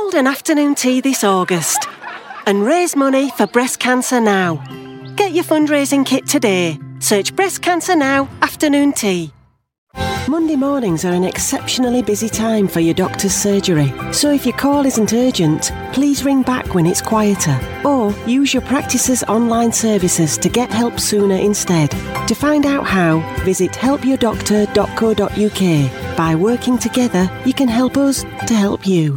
Hold an afternoon tea this August and raise money for Breast Cancer Now. Get your fundraising kit today. Search Breast Cancer Now afternoon tea. Monday mornings are an exceptionally busy time for your doctor's surgery, so if your call isn't urgent, please ring back when it's quieter, or use your practice's online services to get help sooner instead. To find out how, visit helpyourdoctor.co.uk. By working together, you can help us to help you.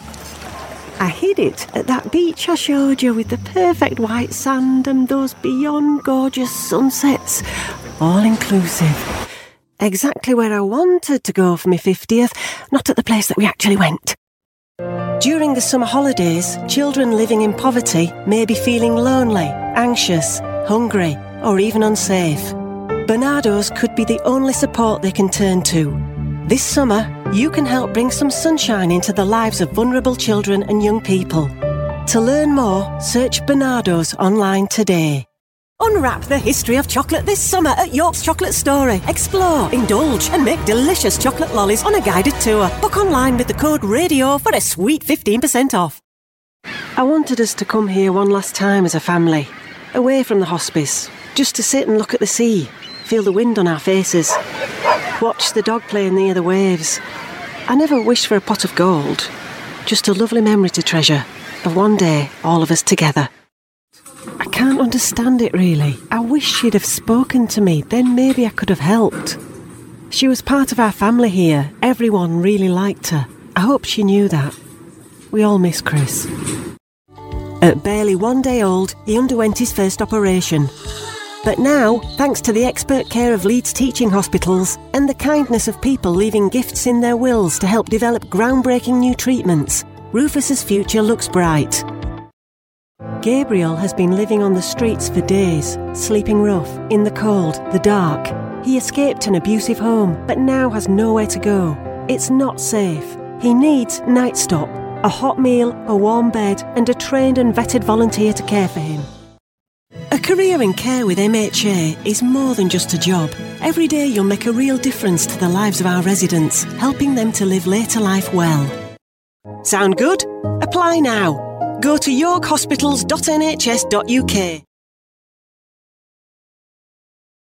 I hid it at that beach I showed you with the perfect white sand and those beyond gorgeous sunsets, all inclusive. Exactly where I wanted to go for my 50th, not at the place that we actually went. During the summer holidays, children living in poverty may be feeling lonely, anxious, hungry, or even unsafe. Barnardo's could be the only support they can turn to. This summer, you can help bring some sunshine into the lives of vulnerable children and young people. To learn more, search Barnardo's online today. Unwrap the history of chocolate this summer at York's Chocolate Story. Explore, indulge and make delicious chocolate lollies on a guided tour. Book online with the code RADIO for a sweet 15% off. I wanted us to come here one last time as a family, away from the hospice, just to sit and look at the sea, feel the wind on our faces, watch the dog playing near the waves. I never wished for a pot of gold, just a lovely memory to treasure of one day all of us together. I can't understand it really. I wish she'd have spoken to me, then maybe I could have helped. She was part of our family here. Everyone really liked her. I hope she knew that. We all miss Chris. At barely 1 day old, he underwent his first operation. But now, thanks to the expert care of Leeds Teaching Hospitals and the kindness of people leaving gifts in their wills to help develop groundbreaking new treatments, Rufus's future looks bright. Gabriel has been living on the streets for days, sleeping rough, in the cold, the dark. He escaped an abusive home, but now has nowhere to go. It's not safe. He needs Night Stop, a hot meal, a warm bed, and a trained and vetted volunteer to care for him. A career in care with MHA is more than just a job. Every day you'll make a real difference to the lives of our residents, helping them to live later life well. Sound good? Apply now. Go to yorkhospitals.nhs.uk.